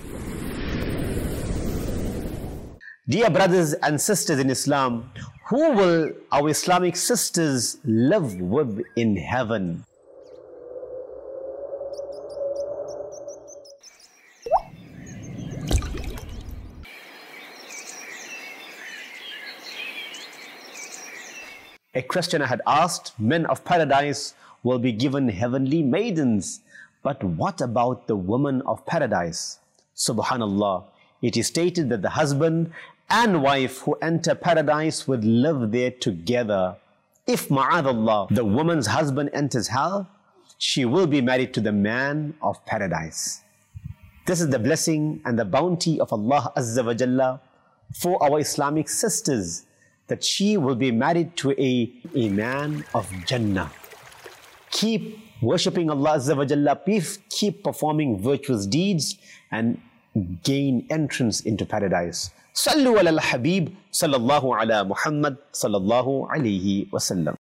Dear brothers and sisters in Islam, who will our Islamic sisters live with in heaven? A question I had asked, men of paradise will be given heavenly maidens. But what about the women of paradise? Subhanallah, it is stated that the husband and wife who enter paradise would live there together. If ma'adallah, the woman's husband enters hell, she will be married to the man of paradise. This is the blessing and the bounty of Allah Azza wa Jalla for our Islamic sisters, that she will be married to a man of Jannah. Keep worshipping Allah Azza wa Jalla, keep performing virtuous deeds and gain entrance into paradise. Sallu ala al-Habib sallallahu ala Muhammad sallallahu alayhi wa sallam.